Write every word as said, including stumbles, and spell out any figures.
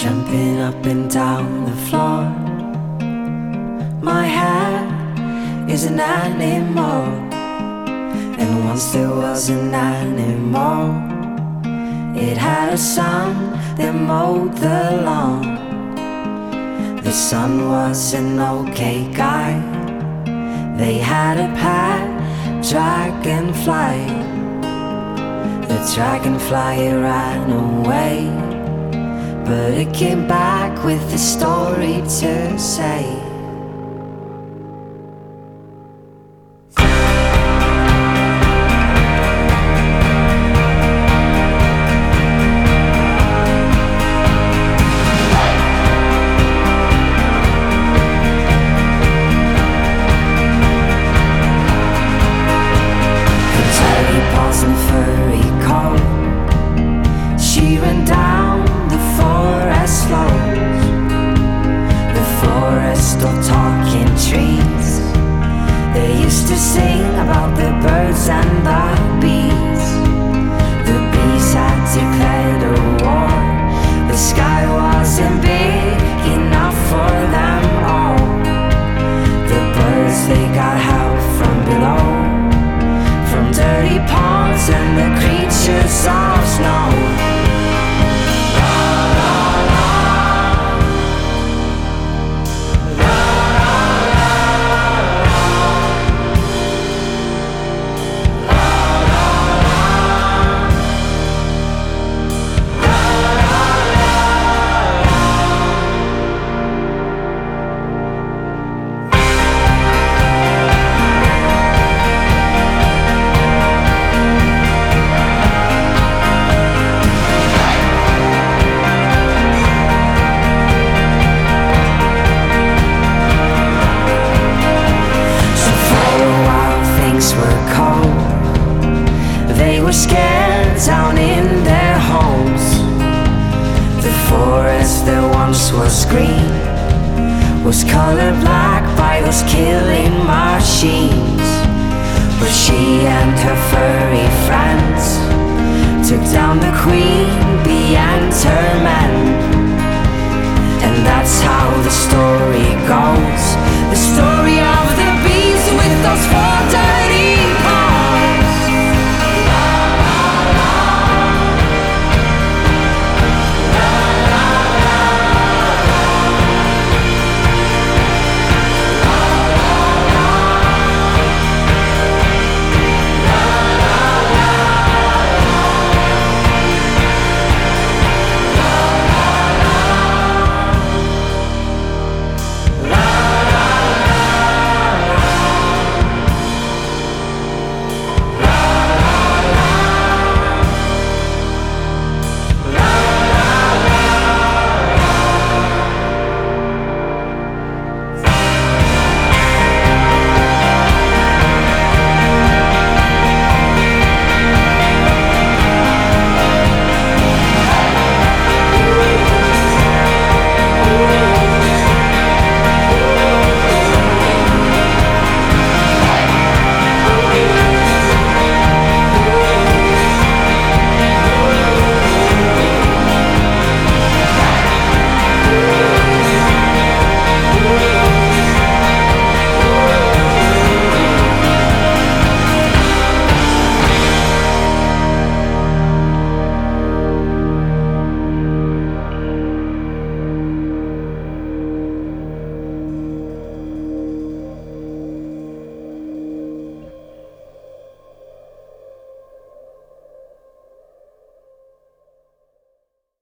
jumping up and down the floor. My hair is an animal, and once there was an animal. It had a son that mowed the lawn. The son was an okay guy. They had a pet dragonfly. The dragonfly ran away, but it came back with a story to say. Was green, was colored black by those killing machines. But she and her furry friends took down the queen beyond her men. And that's how the story goes, the story of the beast with those